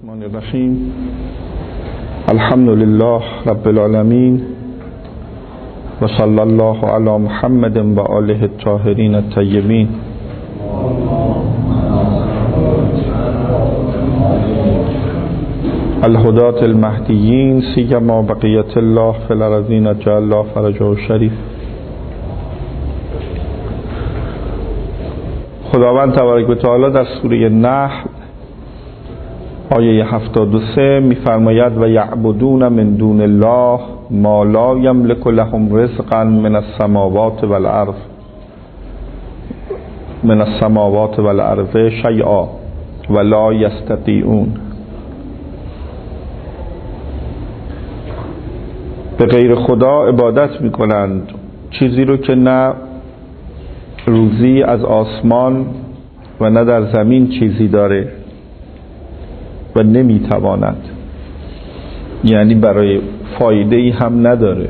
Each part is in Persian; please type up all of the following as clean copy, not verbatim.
الرحمن الرحیم. الحمد لله رب العالمین و صلی الله علی محمد و آله الطاهرین الطیبین. الهداة المهدیین سیما بقیت الله فی الارضین جعل الله فرجه الشریف. خداوند تبارک و تعالی در سوره نحل آیه 73 می‌فرماید و یعبدون من دون الله ما لا یملک لهم رزقا من السماوات والارض شیئا ولا یستطیعون. به غیر خدا عبادت می‌کنند، چیزی رو که نه روزی از آسمان و نه در زمین چیزی داره و نمیتواند، یعنی برای فایده ای هم نداره.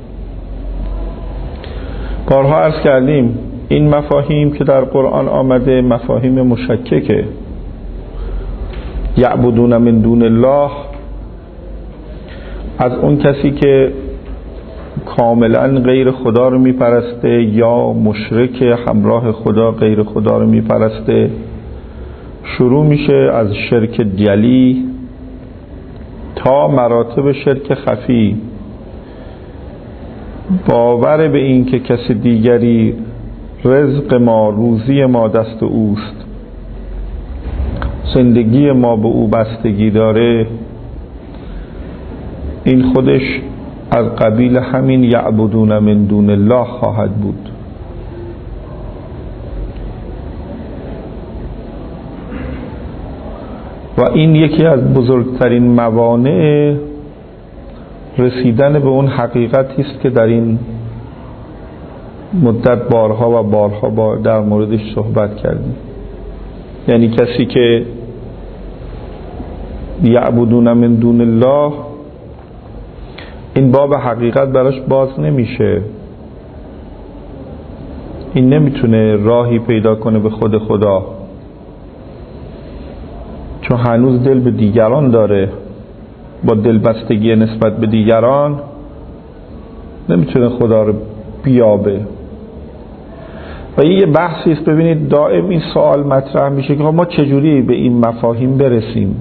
بارها عرض کردیم این مفاهیم که در قرآن آمده مفاهیم مشککه. یعبدون من دون الله، از اون کسی که کاملا غیر خدا رو میپرسته یا مشرک همراه خدا غیر خدا رو میپرسته، شروع میشه از شرک جلی تا مراتب شرک خفی. باور به این که کسی دیگری رزق ما، روزی ما دست اوست، زندگی ما به او بستگی داره، این خودش از قبیل همین یعبدون من دون الله خواهد بود. و این یکی از بزرگترین موانع رسیدن به اون حقیقتی است که در این مدت بارها و بارها در موردش صحبت کردیم. یعنی کسی که یعبدون من دون الله، این باب حقیقت براش باز نمیشه، این نمیتونه راهی پیدا کنه به خود خدا، چون هنوز دل به دیگران داره. با دلبستگی نسبت به دیگران نمیتونه خدا رو بیابه. و یه بحثی است، ببینید دائم این سوال مطرح میشه که ما چجوری به این مفاهیم برسیم.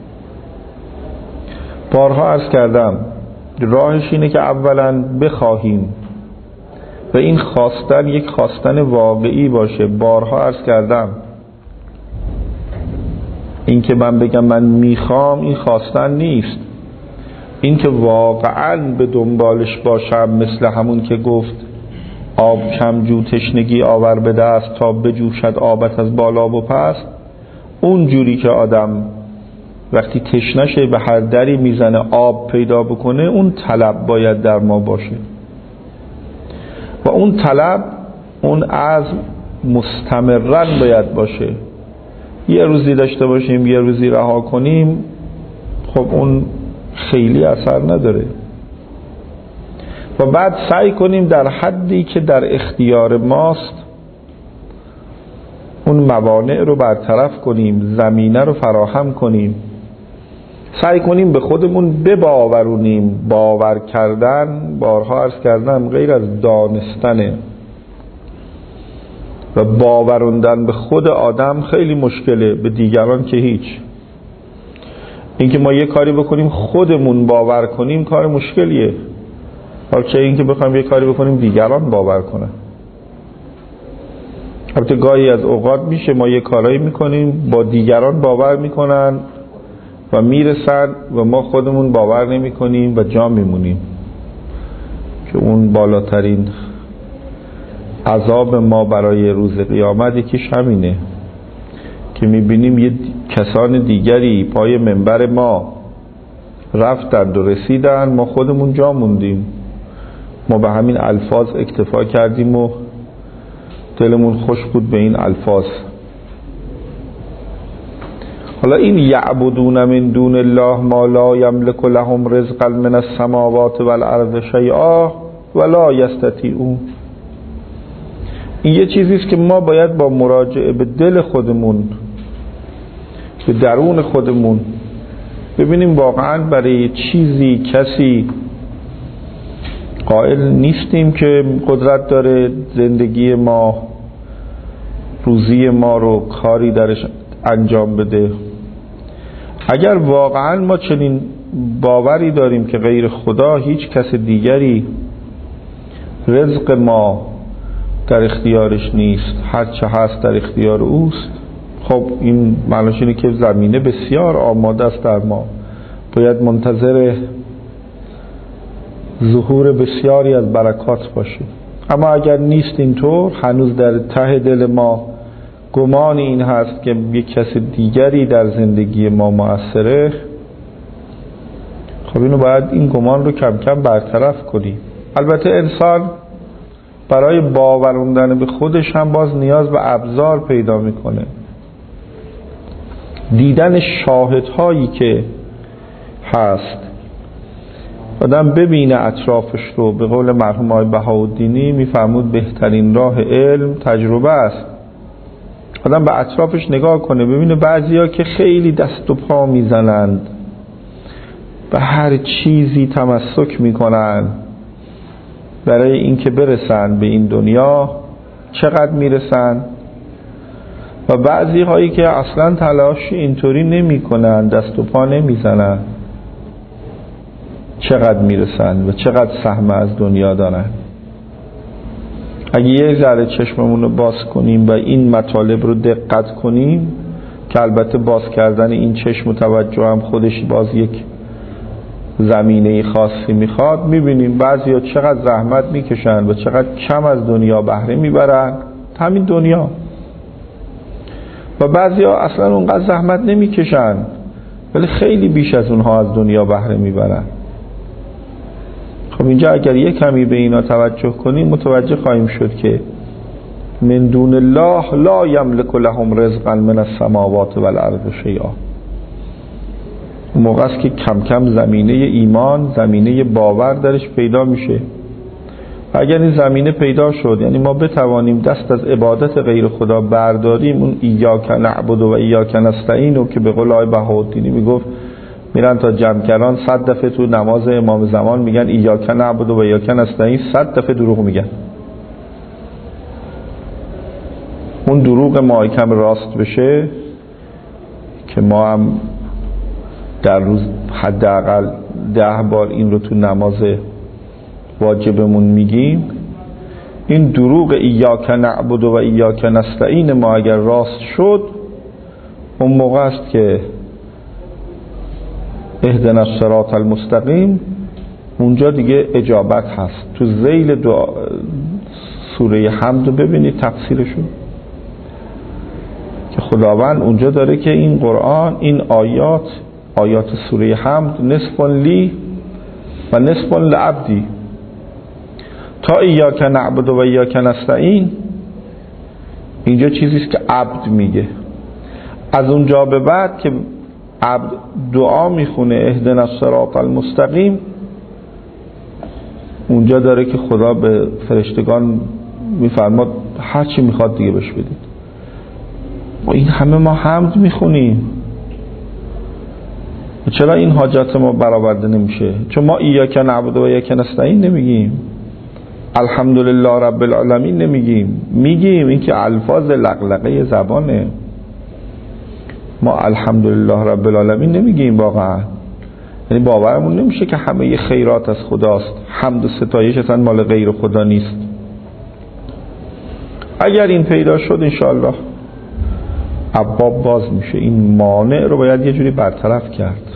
بارها عرض کردم راهش اینه که اولا بخواهیم و این خواستن یک خواستن واقعی باشه. بارها عرض کردم این که من بگم من میخوام این خواستن نیست، این که واقعا به دنبالش باشم، مثل همون که گفت آب کم جو تشنگی آور به دست تا بجوشد آبت از بالا و پست. اون جوری که آدم وقتی تشنشه به هر دری میزنه آب پیدا بکنه، اون طلب باید در ما باشه و اون طلب، اون عزم مستمرن باید باشه. یه روزی داشته باشیم یه روزی رها کنیم، خب اون خیلی اثر نداره. و بعد سعی کنیم در حدی که در اختیار ماست اون موانع رو برطرف کنیم، زمینه رو فراهم کنیم، سعی کنیم به خودمون بباورونیم. باور کردن، بارها عرض کردم، غیر از دانستنه و باوروندن به خود آدم خیلی مشکله، به دیگران که هیچ. اینکه ما یه کاری بکنیم خودمون باور کنیم کار مشکلیه، چه اینکه بخوایم یه کاری بکنیم دیگران باور کنن. البته گاهی از اوقات میشه ما یه کارایی میکنیم با دیگران باور میکنن و میرسن و ما خودمون باور نمی کنیم و جا میمونیم، که اون بالاترین عذاب ما برای روز قیامت یکیش همینه که میبینیم یه کسان دیگری پای منبر ما رفتند و رسیدن، ما خودمون جا موندیم. ما به همین الفاظ اکتفا کردیم و دلمون خوش بود به این الفاظ. حالا این یعبدون من دون الله ما لا یملک لهم رزقا من السماوات والارض شیئا ولا یستطیعون، این یه چیزی است که ما باید با مراجعه به دل خودمون، به درون خودمون ببینیم واقعا برای چیزی کسی قائل نیستیم که قدرت داره زندگی ما، روزی ما رو کاری درش انجام بده. اگر واقعا ما چنین باوری داریم که غیر خدا هیچ کس دیگری رزق ما در اختیارش نیست، هر چه هست در اختیار اوست، خب این معنیش اینه که زمینه بسیار آماده است در ما، باید منتظر ظهور بسیاری از برکات باشیم. اما اگر نیست اینطور، هنوز در ته دل ما گمان این هست که یک کس دیگری در زندگی ما مؤثره، خب اینو باید این گمان رو کم کم برطرف کنیم. البته انسان برای باوروندن به خودش هم باز نیاز به ابزار پیدا میکنه. دیدن شاهدهایی که هست، آدم ببینه اطرافش رو. به قول مرحوم آقای بهاءالدینی میفرمود بهترین راه علم تجربه است. آدم به اطرافش نگاه کنه، ببینه بعضیا که خیلی دست و پا میزنند، به هر چیزی تمسک میکنن برای اینکه برسن به این دنیا، چقدر میرسن، و بعضی هایی که اصلا تلاشی اینطوری نمی کنن، دست و پا نمی زنن، چقدر میرسن و چقدر سهم از دنیا دارن. اگه یه ذره چشممون رو باز کنیم و این مطالب رو دقت کنیم، که البته باز کردن این چشم و توجه هم خودش باز یک زمینه خاصی میخواد، میبینیم بعضیا چقدر زحمت میکشن و چقدر کم از دنیا بهره میبرن، همین دنیا، و بعضیا اصلا اونقدر زحمت نمیکشن ولی خیلی بیش از اونها از دنیا بهره میبرن. خب اینجا اگر یک کمی به اینا توجه کنیم متوجه خواهیم شد که من دون الله لا یملک لهم رزقا من السماوات والارض شیئا. اون موقع است که کم کم زمینه ایمان، زمینه باور درش پیدا میشه. و اگر این زمینه پیدا شد، یعنی ما بتوانیم دست از عبادت غیر خدا برداریم، اون ایاک نعبد و ایاک نستعین رو که به قول آقای بهاءالدینی میگفت میرن تا جمع‌کران 100 دفعه تو نماز امام زمان میگن ایاک نعبد و ایاک نستعین، 100 دفعه دروغ میگن. اون دروغ ما یکم راست بشه که ما هم در روز حداقل 10 بار این رو تو نماز واجبمون میگیم، این دروغ ایاک نعبد و ایاک نستعین ما اگر راست شد، اون موقع است که اهدنا الصراط المستقیم اونجا دیگه اجابت هست. تو ذیل دعا سوره حمد رو ببینید تفسیرشو که خداوند اونجا داره که این قرآن، این آیات سوره حمد نصف لی و نصف لعبدی، تا ایاک نعبد و ایاک نستعین اینجا چیزیست که عبد میگه. از اونجا به بعد که عبد دعا میخونه اهدنا الصراط المستقیم، اونجا داره که خدا به فرشتگان میفرماد هر چی میخواد دیگه بهش بدید. این همه ما حمد میخونیم، چرا این حاجات ما برآورده نمیشه؟ چون ما ایاک نعبد و ایاک نستعین نمیگیم، الحمدلله رب العالمین نمیگیم، میگیم این که الفاظ لقلقه زبانه. ما الحمدلله رب العالمین نمیگیم واقعا، یعنی باورمون نمیشه که همه خیرات از خداست، حمد و ستایش اصلا مال غیر خدا نیست. اگر این پیدا شد انشاءالله ابواب باز میشه. این مانع رو باید یه جوری برطرف کرد.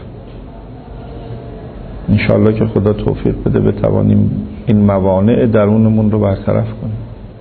انشاءالله که خدا توفیق بده بتوانیم این موانع درونمون رو برطرف کنیم.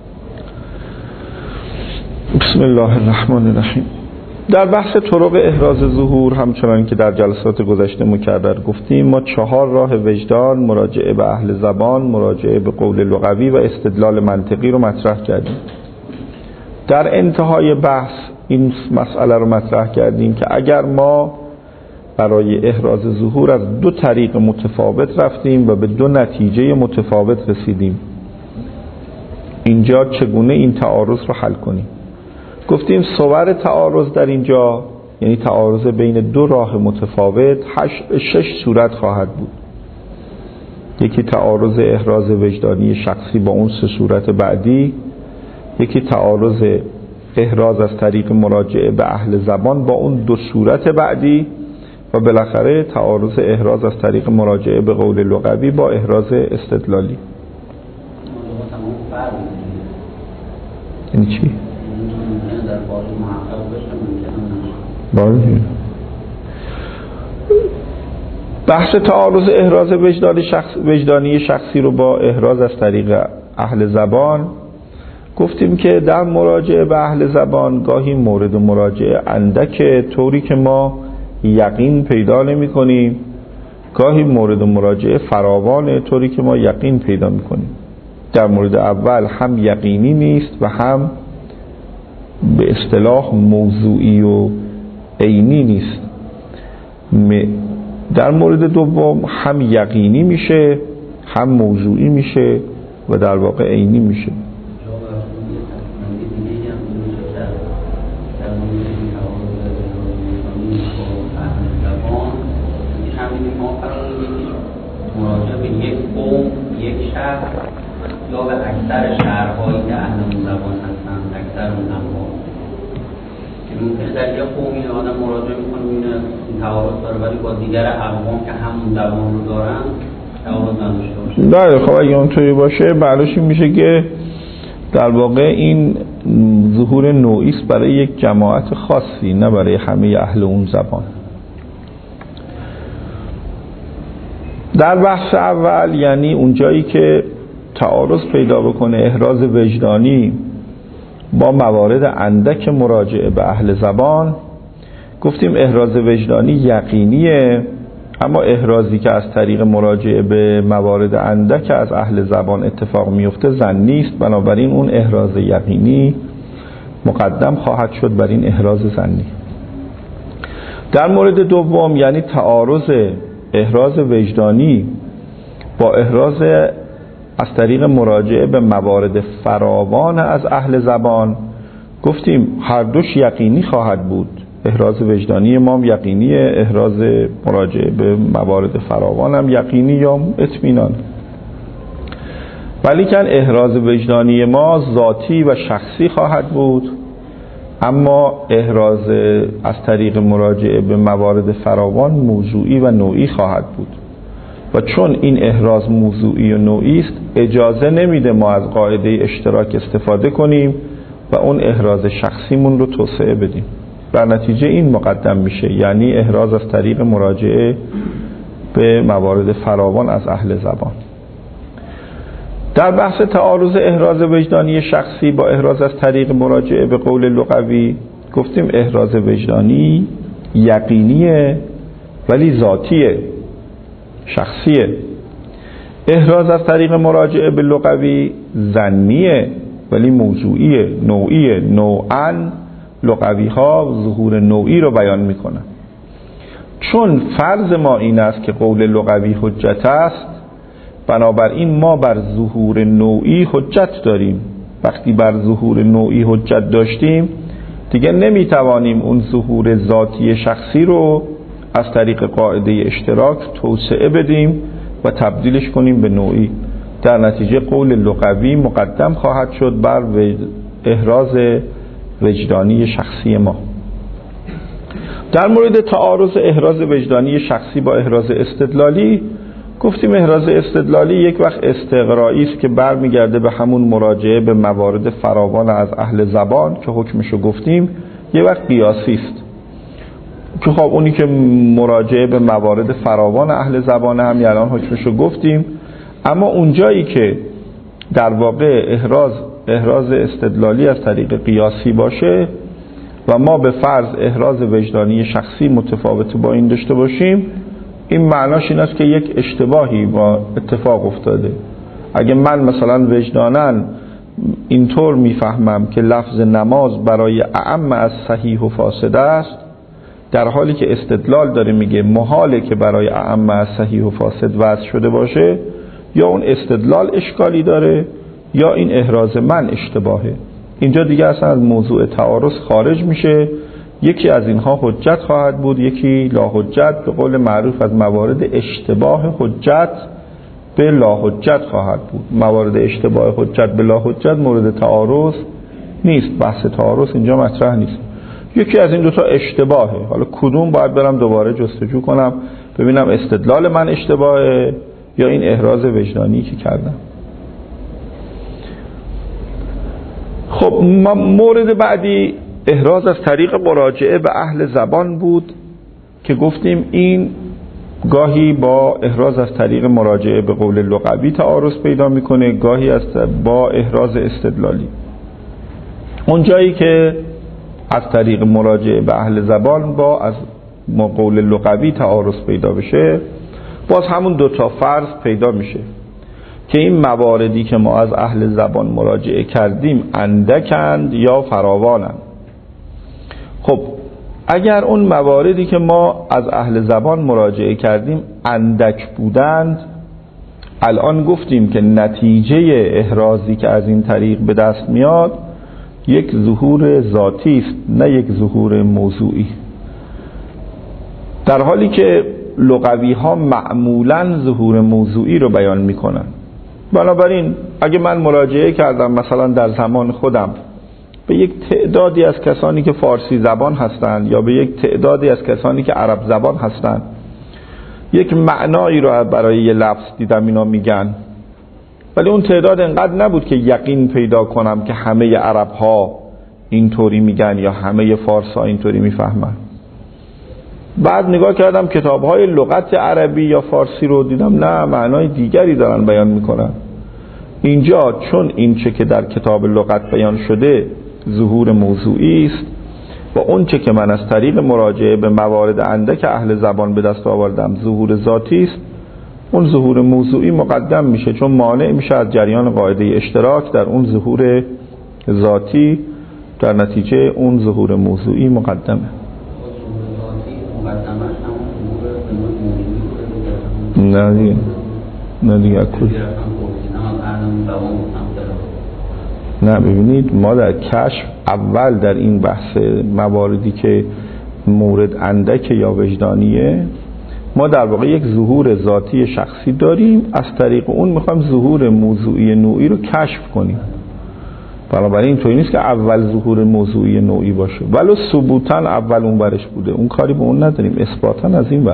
بسم الله الرحمن الرحیم. در بحث طرق احراز ظهور، همچنان که در جلسات گذشته مکرر گفتیم، ما 4 راه وجدان، مراجعه به اهل زبان، مراجعه به قول لغوی و استدلال منطقی رو مطرح کردیم. در انتهای بحث این مسئله رو مطرح کردیم که اگر ما برای احراز ظهور از 2 طریق متفاوت رفتیم و به 2 نتیجه متفاوت رسیدیم، اینجا چگونه این تعارض رو حل کنیم؟ گفتیم صور تعارض در اینجا یعنی تعارض بین دو راه متفاوت 6 صورت خواهد بود. یکی تعارض احراز وجدانی شخصی با اون 3 صورت بعدی، یکی تعارض احراز از طریق مراجعه به اهل زبان با اون 2 صورت بعدی، و بالاخره تعارض احراز از طریق مراجعه به قول لغوی با احراز استدلالی. یعنی چی؟ بحث تعارض احراز وجدانی شخصی رو با احراز از طریق اهل زبان گفتیم که در مراجعه به اهل زبان گاهی مورد مراجعه اندک طوری که ما یقین پیدا نمی کنیم، گاهی مورد مراجعه فراوان طوری که ما یقین پیدا می کنیم. در مورد اول هم یقینی نیست و هم به اصطلاح موضوعی و عینی نیست. در مورد دوم هم یقینی میشه، هم موضوعی میشه و در واقع عینی میشه. مراجعه به یک قوم، یک شهر یا به اکثر شهرهایی که اهل اون زبان هستن، اکثر اون انواع. که ممکنه در یک قومی آدم مراجعه میکنه میبینه این تعارض داره، ولی با دیگر اقوام که همون زبان رو دارن تعارض نداشته باشه. بله، خب اگه اونطوری باشه معنیش این میشه که در واقع این ظهور نوعی است برای یک جماعت خاصی، نه برای همه اهل اون زبان. در بحث اول یعنی اون جایی که تعارض پیدا بکنه احراز وجدانی با موارد اندک مراجعه به اهل زبان، گفتیم احراز وجدانی یقینیه، اما احرازی که از طریق مراجعه به موارد اندک از اهل زبان اتفاق میفته ظنی است، بنابراین اون احراز یقینی مقدم خواهد شد بر این احراز ظنی. در مورد دوم یعنی تعارض احراز وجدانی با احراز از طریق مراجعه به موارد فراوان از اهل زبان، گفتیم هر دوش یقینی خواهد بود. احراز وجدانی ما هم یقینیه، احراز مراجعه به موارد فراوان هم یقینی یا اطمینان. ولی که احراز وجدانی ما ذاتی و شخصی خواهد بود، اما احراز از طریق مراجعه به موارد فراوان موضوعی و نوعی خواهد بود. و چون این احراز موضوعی و نوعی است، اجازه نمیده ما از قاعده اشتراک استفاده کنیم و اون احراز شخصیمون رو توسعه بدیم. در نتیجه این مقدم میشه، یعنی احراز از طریق مراجعه به موارد فراوان از اهل زبان. در بحث تعارض احراز وجدانی شخصی با احراز از طریق مراجعه به قول لغوی، گفتیم احراز وجدانی یقینیه ولی ذاتیه، شخصیه. احراز از طریق مراجعه به لغوی ظنیه ولی موضوعیه، نوعیه. نوعاً لغوی ها ظهور نوعی رو بیان میکنن. چون فرض ما این است که قول لغوی حجت است، بنابراین ما بر ظهور نوعی حجت داریم. وقتی بر ظهور نوعی حجت داشتیم، دیگه نمیتوانیم اون ظهور ذاتی شخصی رو از طریق قاعده اشتراک توسعه بدیم و تبدیلش کنیم به نوعی. در نتیجه قول لغوی مقدم خواهد شد بر احراز وجدانی شخصی ما. در مورد تعارض احراز وجدانی شخصی با احراز استدلالی، گفتیم احراز استدلالی یک وقت استقرایی است که برمیگرده به همون مراجعه به موارد فراوان از اهل زبان که حکمشو گفتیم، یک وقت قیاسی است که خب اونی که مراجعه به موارد فراوان اهل زبان هم الان حکمشو گفتیم. اما اونجایی که در واقع احراز استدلالی از طریق قیاسی باشه و ما به فرض احراز وجدانی شخصی متفاوت با این داشته باشیم، این معناش این است که یک اشتباهی با اتفاق افتاده. اگه من مثلا وجداناً اینطور میفهمم که لفظ نماز برای اعم از صحیح و فاسد است، در حالی که استدلال داره میگه محاله که برای اعم از صحیح و فاسد وضع شده باشه، یا اون استدلال اشکالی داره یا این احراز من اشتباهه. اینجا دیگه اصلا از موضوع تعارض خارج میشه یکی از اینها حجت خواهد بود، یکی لا حجت، به قول معروف از موارد اشتباه حجت به لا حجت خواهد بود. موارد اشتباه حجت به لا حجت مورد تعارض نیست، بحث تعارض اینجا مطرح نیست. یکی از این دوتا اشتباهه، حالا کدوم باید برم دوباره جستجو کنم ببینم استدلال من اشتباهه یا این احراز وجدانی که کردم. خب مورد بعدی احراز از طریق مراجعه به اهل زبان بود که گفتیم این گاهی با احراز از طریق مراجعه به قول لغوی تعارض پیدا میکنه، گاهی با احراز استدلالی. اون جایی که از طریق مراجعه به اهل زبان با از قول لغوی تعارض پیدا بشه، باز همون دوتا فرض پیدا میشه که این مواردی که ما از اهل زبان مراجعه کردیم اندکند یا فراوانند. خب اگر اون مواردی که ما از اهل زبان مراجعه کردیم اندک بودند، الان گفتیم که نتیجه احرازی که از این طریق به دست میاد یک ظهور ذاتی است، نه یک ظهور موضوعی، در حالی که لغوی ها معمولاً ظهور موضوعی رو بیان میکنن. بنابراین اگه من مراجعه کردم مثلا در زمان خودم به یک تعدادی از کسانی که فارسی زبان هستند یا به یک تعدادی از کسانی که عرب زبان هستند، یک معنایی رو برای یه لفظ دیدم اینا میگن، ولی اون تعداد انقدر نبود که یقین پیدا کنم که همه عرب ها اینطوری میگن یا همه فارس ها اینطوری میفهمن. بعد نگاه کردم کتاب های لغت عربی یا فارسی رو، دیدم نه، معنای دیگری دارن بیان میکنن. اینجا چون این چه که در کتاب لغت بیان شده ظهور موضوعی است و اون چه که من از طریق مراجعه به موارد اندک اهل زبان به دست آوردم ظهور ذاتی است، اون ظهور موضوعی مقدم میشه، چون مانع میشه از جریان قاعده اشتراک در اون ظهور ذاتی، در نتیجه اون ظهور موضوعی مقدمه. نه دیگه نه ببینید، ما در کشف اول در این بحث مواردی که مورد اندک یا وجدانیه، ما در واقع یک ظهور ذاتی شخصی داریم، از طریق اون میخوایم ظهور موضوعی نوعی رو کشف کنیم. بنابراین اینطوری نیست که اول ظهور موضوعی نوعی باشه، ولو ثبوتاً اول اون برش بوده، اون کاری به اون نداریم، اثباتاً از این بر.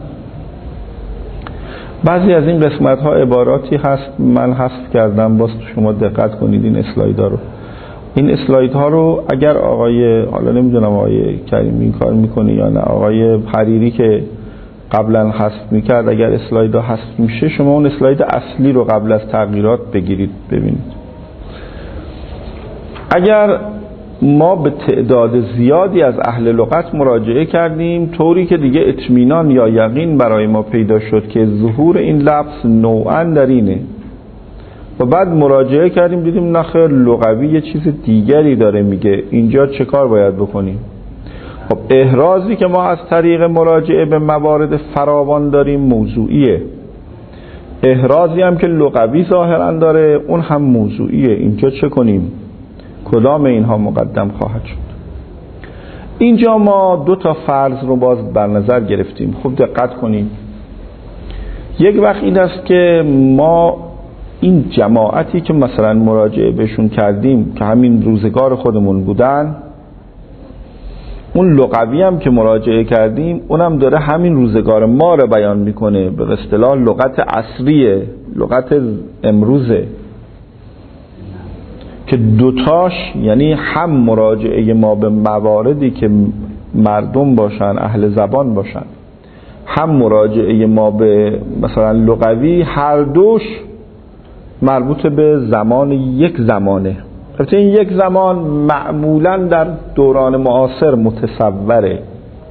بعضی از این قسمت ها عباراتی هست من حذف کردم، باز شما دقت کنید این اسلاید ها رو. این اسلاید ها رو اگر آقای، حالا نمیدونم آقای کریمی این کار میکنه یا نه، آقای حریری که قبلا حذف میکرد، اگر اسلاید ها حذف میشه شما اون اسلاید اصلی رو قبل از تغییرات بگیرید ببینید. اگر ما به تعداد زیادی از اهل لغت مراجعه کردیم طوری که دیگه اطمینان یا یقین برای ما پیدا شد که ظهور این لفظ نوعاً در اینه، و بعد مراجعه کردیم دیدیم نخیر لغوی یه چیز دیگری داره میگه، اینجا چه کار باید بکنیم؟ خب احرازی که ما از طریق مراجعه به موارد فراوان داریم موضوعیه، احرازی هم که لغوی ظاهراً داره اون هم موضوعیه. اینجا چه کنیم؟ کدام اینها مقدم خواهد شد؟ اینجا ما دو تا فرض رو باز در نظر گرفتیم. خوب دقت کنیم. یک وقت این است که ما این جماعتی که مثلا مراجعه بهشون کردیم که همین روزگار خودمون بودن، اون لغوی هم که مراجعه کردیم اونم داره همین روزگار ما رو بیان میکنه، به اصطلاح لغت عصریه، لغت امروزه، که دوتاش یعنی هم مراجعه ما به مواردی که مردم باشن، اهل زبان باشن، هم مراجعه ما به مثلا لغوی، هر دوش مربوط به زمان یک زمانه. البته این یک زمان معمولا در دوران معاصر متصوره،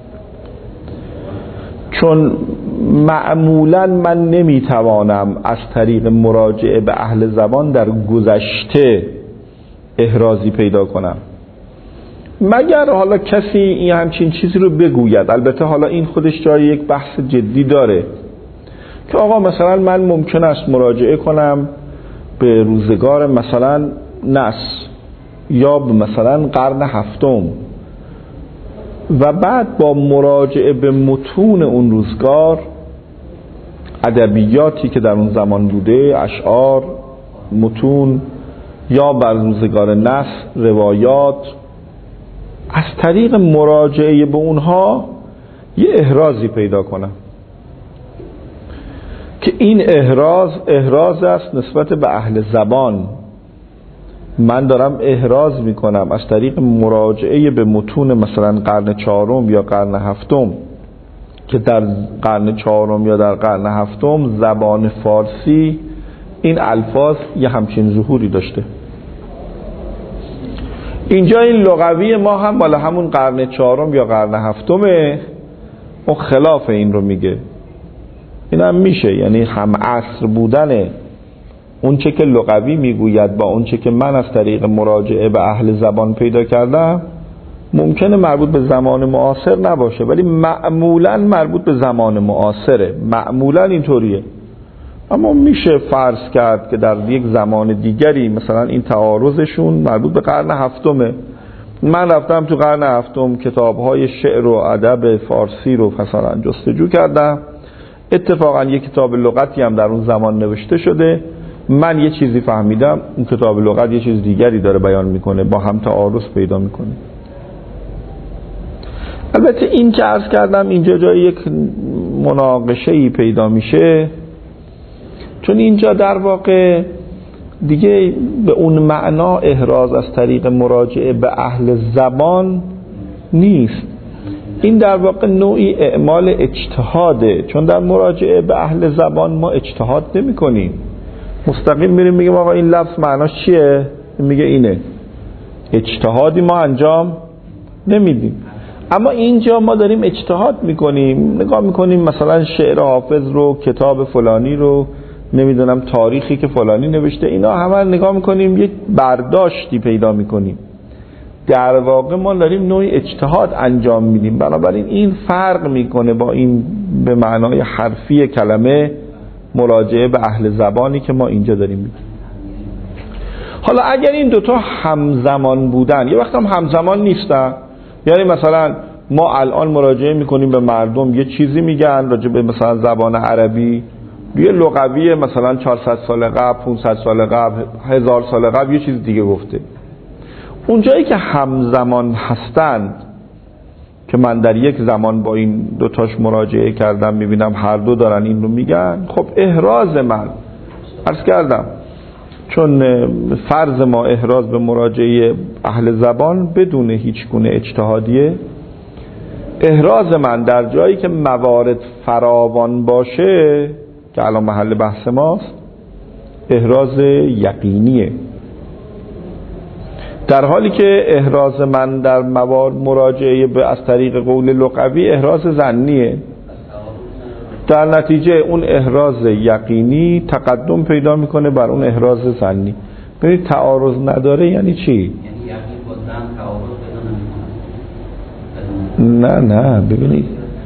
چون معمولا من نمیتوانم از طریق مراجعه به اهل زبان در گذشته احرازی پیدا کنم، مگر حالا کسی این همچین چیزی رو بگوید. البته حالا این خودش جای یک بحث جدی داره که آقا مثلا من ممکن است مراجعه کنم به روزگار مثلا نس یا به مثلا قرن هفتم، و بعد با مراجعه به متون اون روزگار، ادبیاتی که در اون زمان بوده، اشعار، متون یا بر روزگار نصر، روایات، از طریق مراجعه به اونها یه احرازی پیدا کنم که این احراز است نسبت به اهل زبان. من دارم احراز میکنم از طریق مراجعه به متون مثلا قرن چهارم یا قرن هفتم که در قرن چهارم یا در قرن هفتم زبان فارسی این الفاظ یه همچین ظهوری داشته. اینجا این لغوی ما هم بالا همون قرن چهارم یا قرن هفتمه، اون خلاف این رو میگه. این هم میشه، یعنی هم عصر بودنه اون چه که لغوی میگوید با اون چه که من از طریق مراجعه به اهل زبان پیدا کردم ممکنه مربوط به زمان معاصر نباشه، ولی معمولا مربوط به زمان معاصره، معمولا اینطوریه. اما میشه فرض کرد که در یک زمان دیگری مثلا این تعارضشون مربوط به قرن هفتمه. من رفتم تو قرن هفتم کتاب‌های شعر و ادب فارسی رو مثلا جستجو کردم، اتفاقا یک کتاب لغتی هم در اون زمان نوشته شده، من یه چیزی فهمیدم، اون کتاب لغت یه چیز دیگری داره بیان میکنه، با هم تعارض پیدا میکنه. البته این که عرض کردم اینجا جای یک مناقشه‌ای پیدا میشه، چون اینجا در واقع دیگه به اون معنا احراز از طریق مراجعه به اهل زبان نیست، این در واقع نوعی اعمال اجتهاده، چون در مراجعه به اهل زبان ما اجتهاد نمی کنیم، مستقیم میریم میگیم آقا این لفظ معناش چیه، میگه اینه، اجتهادی ما انجام نمیدیم. اما اینجا ما داریم اجتهاد میکنیم، نگاه میکنیم مثلا شعر حافظ رو، کتاب فلانی رو، نمیدونم تاریخی که فلانی نوشته، اینا همه نگاه میکنیم یک برداشتی پیدا میکنیم، در واقع ما داریم نوعی اجتهاد انجام میدیم. بنابراین این فرق میکنه با این به معنای حرفی کلمه مراجعه به اهل زبانی که ما اینجا داریم میگیم. حالا اگر این دوتا همزمان بودن، یه وقت هم همزمان نیستن، یعنی مثلا ما الان مراجعه میکنیم به مردم یه چیزی میگن راجع به مثلا زبان عربی، یه لغوی مثلا 400 سال قبل، 500 سال قبل، 1000 سال قبل یه چیز دیگه گفته. اونجایی که همزمان هستند که من در یک زمان با این دوتاش مراجعه کردم میبینم هر دو دارن این رو میگن، خب احراز من عرض کردم چون فرض ما احراز به مراجعه اهل زبان بدون هیچ گونه اجتهادیه، احراز من در جایی که موارد فراوان باشه که الان محل بحث ماست احراز یقینیه، در حالی که احراز من در موارد مراجعه به از طریق قول لغوی احراز ظنیه. در نتیجه اون احراز یقینی تقدم پیدا میکنه بر اون احراز ظنی. ببینید تعارض نداره یعنی چی؟ نه ببینید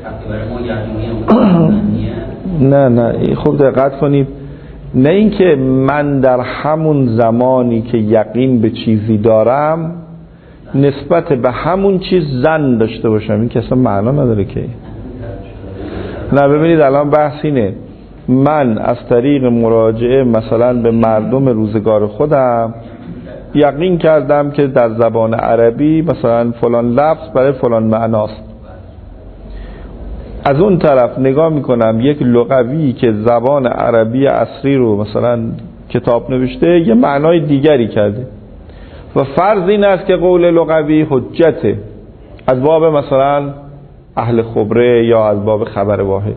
نه خوب دقت کنید، نه اینکه من در همون زمانی که یقین به چیزی دارم نسبت به همون چیز ظن داشته باشم، این که اصلا معنا نداره که. نه ببینید الان بحث اینه، من از طریق مراجعه مثلا به مردم روزگار خودم یقین کردم که در زبان عربی مثلا فلان لفظ برای فلان معناست، از اون طرف نگاه میکنم یک لغوی که زبان عربی عصری رو مثلا کتاب نوشته یه معنای دیگری کرده و فرض این است که قول لغوی حجته از باب مثلا اهل خبره یا از باب خبر واحد.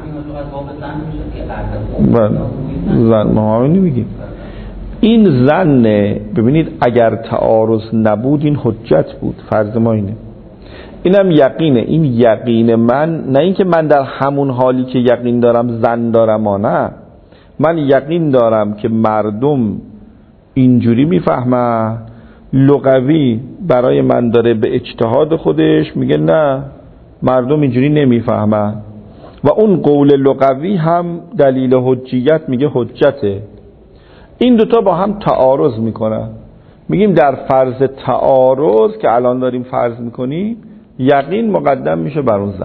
زن ما همین نمیگیم، این زن ببینید اگر تعارض نبود این حجت بود، فرض ما اینه، اینم یقینه. این یقین من نه اینکه من در همون حالی که یقین دارم ظن دارم، نه، من یقین دارم که مردم اینجوری میفهمن، لغوی برای من داره به اجتهاد خودش میگه نه مردم اینجوری نمیفهمن و اون قول لغوی هم دلیل حجیت میگه حجته. این دوتا با هم تعارض میکنن، میگیم در فرض تعارض که الان داریم فرض میکنیم یقین مقدم میشه بر اون زن. زن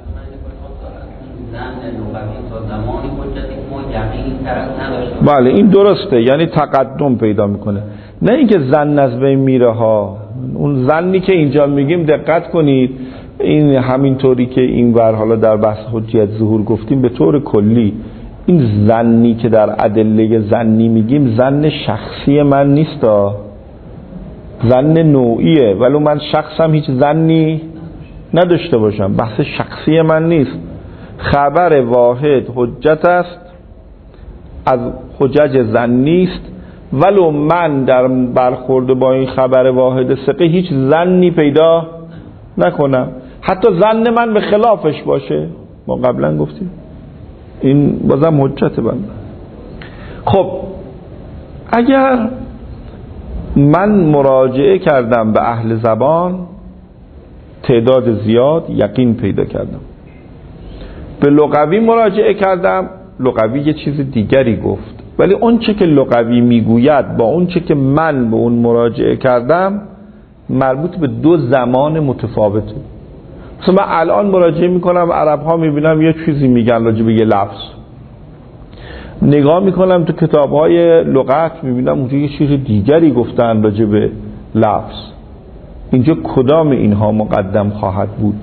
لغوی تا زمانی حجتی که ما یقین طرف نداشتیم. بله این درسته، یعنی تقدم پیدا میکنه، نه اینکه زن از بین میره ها. اون زنی که اینجا میگیم دقت کنید، این همینطوری که این ور حالا در بحث حجیت ظهور گفتیم، به طور کلی این زنی که در ادله زنی میگیم زن شخصی من نیست، زن نوعیه، ولو من شخصم هیچ زنی نداشته باشم، بحث شخصی من نیست. خبر واحد حجت است، از حجج زن نیست، ولو من در برخورد با این خبر واحد ثقه هیچ زنی پیدا نکنم، حتی زن من به خلافش باشه، ما قبلا گفتیم این بازم حجت بنده. خب اگر من مراجعه کردم به اهل زبان، تعداد زیاد یقین پیدا کردم، به لغوی مراجعه کردم، لغوی یه چیز دیگری گفت، ولی اون چه که لغوی میگوید با اون چه که من به اون مراجعه کردم مربوط به دو زمان متفاوته. مثلا من الان مراجعه میکنم، عرب ها میبینم یه چیزی میگن راجع به یه لفظ، نگاه میکنم تو کتاب های لغت میبینم اونجا یه چیز دیگری گفتن راجع به لفظ. اینجا کدام اینها مقدم خواهد بود؟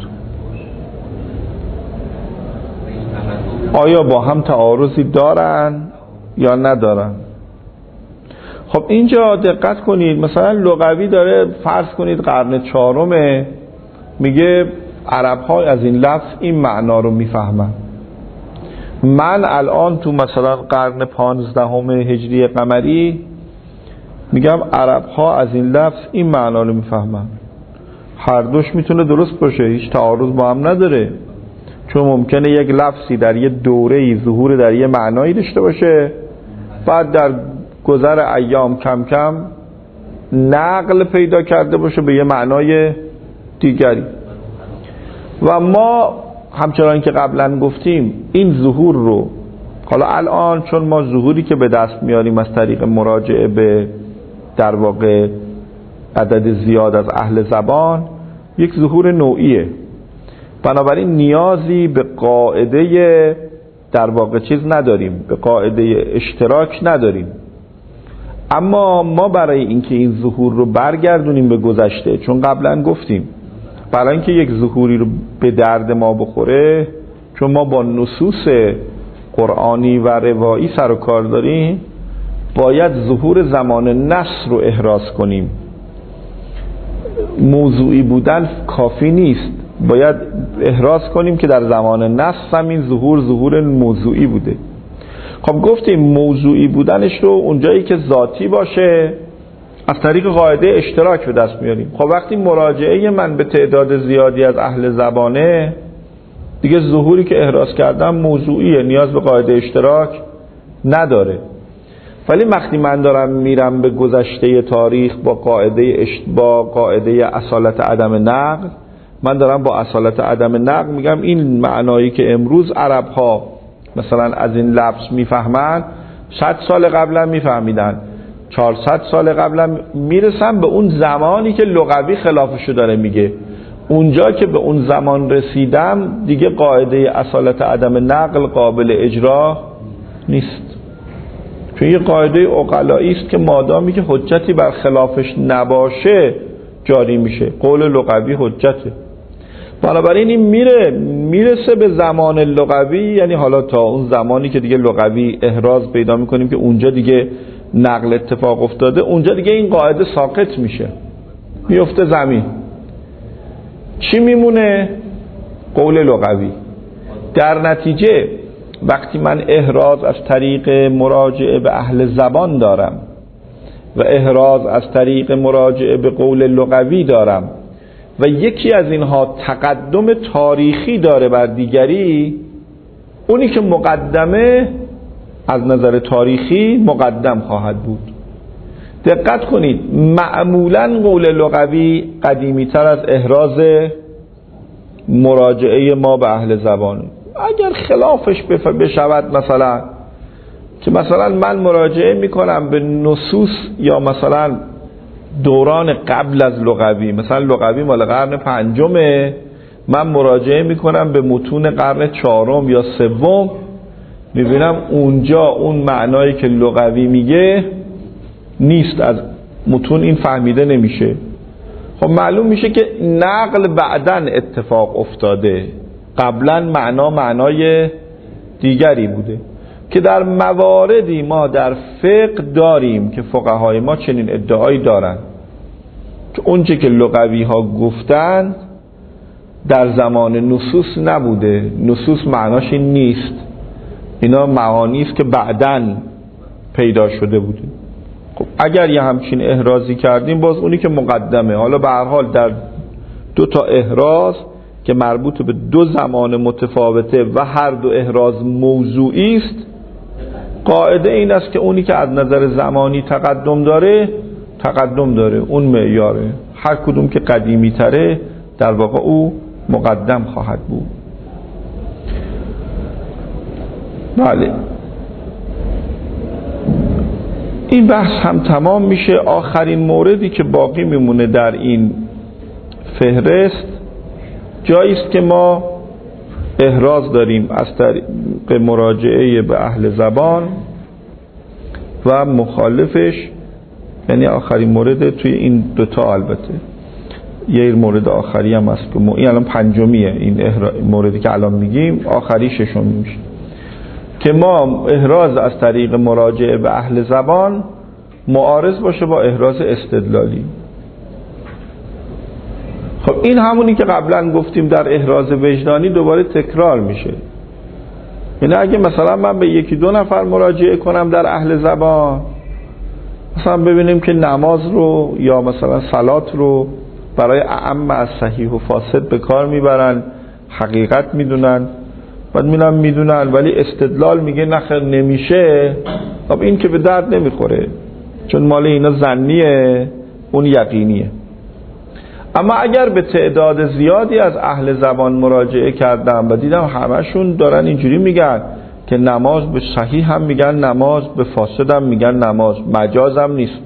آیا با هم تعارضی دارن یا ندارن؟ خب اینجا دقت کنید، مثلا لغوی داره فرض کنید قرن 4 میگه عرب ها از این لفظ این معنا رو میفهمن. من الان تو مثلا قرن 15 هجری قمری میگم عرب ها از این لفظ این معنا رو میفهمن. هر دوش میتونه درست باشه، هیچ تعارض با هم نداره، چون ممکنه یک لفظی در یه دوره‌ای ظهور در یه معنایی داشته باشه، بعد در گذر ایام کم کم نقل پیدا کرده باشه به یه معنای دیگری. و ما همچنان که قبلا گفتیم این ظهور رو حالا الان چون ما ظهوری که به دست میاریم از طریق مراجعه به در واقع عدد زیاد از اهل زبان یک ظهور نوعیه، بنابراین نیازی به قاعده در واقع چیز نداریم، به قاعده اشتراک نداریم. اما ما برای اینکه این ظهور رو برگردونیم به گذشته، چون قبلا گفتیم برای اینکه یک ظهوری رو به درد ما بخوره، چون ما با نصوص قرآنی و روایی سر و کار داریم، باید ظهور زمان نص رو احراز کنیم. موضوعی بودن کافی نیست، باید احراز کنیم که در زمان نص هم این ظهور موضوعی بوده. خب گفتیم موضوعی بودنش رو اونجایی که ذاتی باشه از طریق قاعده اشتراک به دست میاریم. خب وقتی مراجعه من به تعداد زیادی از اهل زبانه، دیگه ظهوری که احراز کردم موضوعیه، نیاز به قاعده اشتراک نداره. ولی وقتی من دارم میرم به گذشته تاریخ با قاعده اصالت عدم نقل، من دارم با اصالت عدم نقل میگم این معنایی که امروز عرب ها مثلا از این لفظ میفهمن 100 سال قبلا میفهمیدن، 400 سال قبلا میرسن به اون زمانی که لغوی خلافشو داره میگه. اونجا که به اون زمان رسیدم دیگه قاعده اصالت عدم نقل قابل اجرا نیست، چون یه قاعده عقلایی است که مادامی که حجتی بر خلافش نباشه جاری میشه. قول لغوی حجته، بنابراین این میرسه به زمان لغوی، یعنی حالا تا اون زمانی که دیگه لغوی احراز پیدا میکنیم که اونجا دیگه نقل اتفاق افتاده، اونجا دیگه این قاعده ساقط میشه، میفته زمین. چی میمونه؟ قول لغوی. در نتیجه وقتی من احراز از طریق مراجعه به اهل زبان دارم و احراز از طریق مراجعه به قول لغوی دارم و یکی از اینها تقدم تاریخی داره بر دیگری، اونی که مقدمه از نظر تاریخی مقدم خواهد بود. دقت کنید، معمولاً قول لغوی قدیمی تر از احراز مراجعه ما به اهل زبانه. اگر خلافش بشود، مثلا که مثلا من مراجعه میکنم به نصوص یا مثلا دوران قبل از لغوی، مثلا لغوی مال قرن 5، من مراجعه میکنم به متون قرن 4 یا 3، میبینم اونجا اون معنایی که لغوی میگه نیست، از متون این فهمیده نمیشه. خب معلوم میشه که نقل بعدن اتفاق افتاده، قبلا معنای دیگری بوده، که در مواردی ما در فقه داریم که فقهای ما چنین ادعایی دارن که اونچه که لغوی ها گفتن در زمان نصوص نبوده، نصوص معناش این نیست، اینا معانی است که بعدن پیدا شده بوده. خب اگر یه همچین احرازی کردیم، باز اونی که مقدمه. حالا به هر حال در 2 تا احراز که مربوط به 2 زمان متفاوته و هر 2 احراز موضوعی است، قاعده این است که اونی که از نظر زمانی تقدم داره، اون معیاره. هر کدوم که قدیمی تره در واقع او مقدم خواهد بود. بله، این بحث هم تمام میشه. آخرین موردی که باقی میمونه در این فهرست، جایی است که ما احراز داریم از طریق مراجعه به اهل زبان و مخالفش، یعنی آخرین مورد توی این 2 تا. البته یه مورد آخری هم هست که این الان 5میه، این موردی که الان میگیم آخری 6 میشه، که ما احراز از طریق مراجعه به اهل زبان معارض باشه با احراز استدلالی. خب این همونی که قبلا گفتیم در احراز وجدانی دوباره تکرار میشه. یعنی اگه مثلا من به 1-2 نفر مراجعه کنم در اهل زبان، مثلا ببینیم که نماز رو یا مثلا صلات رو برای اعم از صحیح و فاسد به کار میبرن، حقیقت میدونن، بعد میدونن ولی استدلال میگه نخیر نمیشه، خب این که به درد نمیخوره، چون مال اینا ظنیه، اون یقینیه. اما اگر به تعداد زیادی از اهل زبان مراجعه کردم و دیدم همشون دارن اینجوری میگن که نماز به صحیح هم میگن نماز، به فاسد هم میگن نماز، مجاز هم نیست،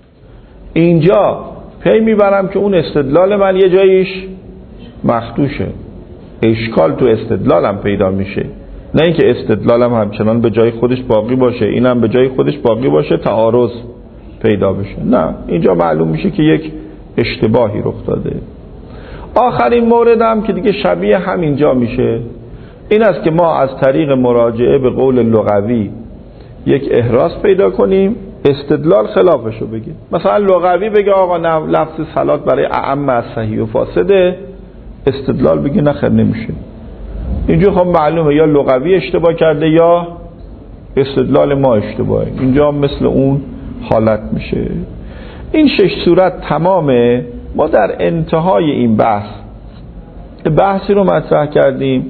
اینجا پی میبرم که اون استدلال من یه جاییش مخدوشه، اشکال تو استدلالم پیدا میشه، نه اینکه استدلالم همچنان به جای خودش باقی باشه، اینم به جای خودش باقی باشه، تعارض پیدا بشه. نه، اینجا معلوم میشه که یک اشتباهی رخ داده. آخرین موردم که دیگه شبیه همینجا میشه، این است که ما از طریق مراجعه به قول لغوی یک احراز پیدا کنیم، استدلال خلافشو بگه. مثلا لغوی بگه آقا نه، لفظ صلات برای اعم از صحیح و فاسده، استدلال بگه نخیر نمیشه. اینجا خب معلومه یا لغوی اشتباه کرده یا استدلال ما اشتباهه. اینجا مثل اون حالت میشه. این 6 صورت تمامه. ما در انتهای این بحثی رو مطرح کردیم.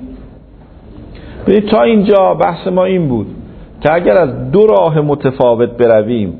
تا اینجا بحث ما این بود که اگر از 2 راه متفاوت برویم،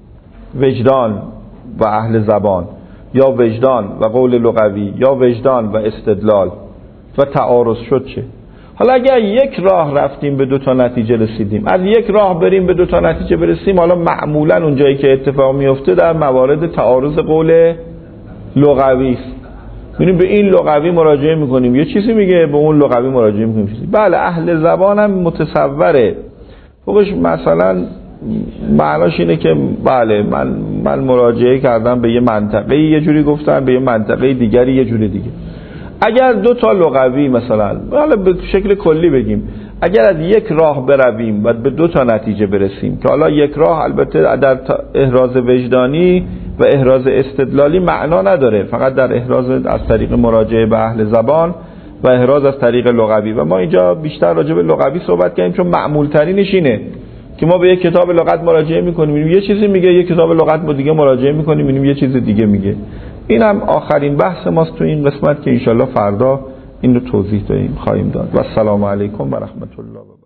وجدان و اهل زبان، یا وجدان و قول لغوی، یا وجدان و استدلال، و تعارض شد چه؟ حالا اگر یک راه رفتیم به 2 تا نتیجه رسیدیم، از یک راه بریم به 2 تا نتیجه برسیم، حالا معمولا اون جایی که اتفاق میفته در موارد تعارض قول لغوی است. ببینیم به این لغوی مراجعه میکنیم یه چیزی میگه، به اون لغوی مراجعه میکنیم چیزی. بله، اهل زبان هم متصوره. خبش مثلا معناش اینه که بله من مراجعه کردم به یه منطقه یه جوری گفتن، به یه منطقه دیگری یه جوری دیگه. اگر 2 تا لغوی مثلا، حالا به شکل کلی بگیم، اگر از یک راه برویم و به 2 تا نتیجه برسیم، که حالا یک راه البته در احراز وجدانی و احراز استدلالی معنا نداره، فقط در احراز از طریق مراجعه به اهل زبان و احراز از طریق لغوی، و ما اینجا بیشتر راجع به لغوی صحبت کردیم چون معمول ترینش اینه که ما به یک کتاب لغت مراجعه میکنیم میبینیم یه چیزی میگه، یک کتاب لغت دیگه مراجعه میکنیم میبینیم یه چیز دیگه میگه. اینم آخرین بحث ماست تو این قسمت که انشالله فردا این رو توضیح خواهیم داد. و السلام علیکم و رحمت الله.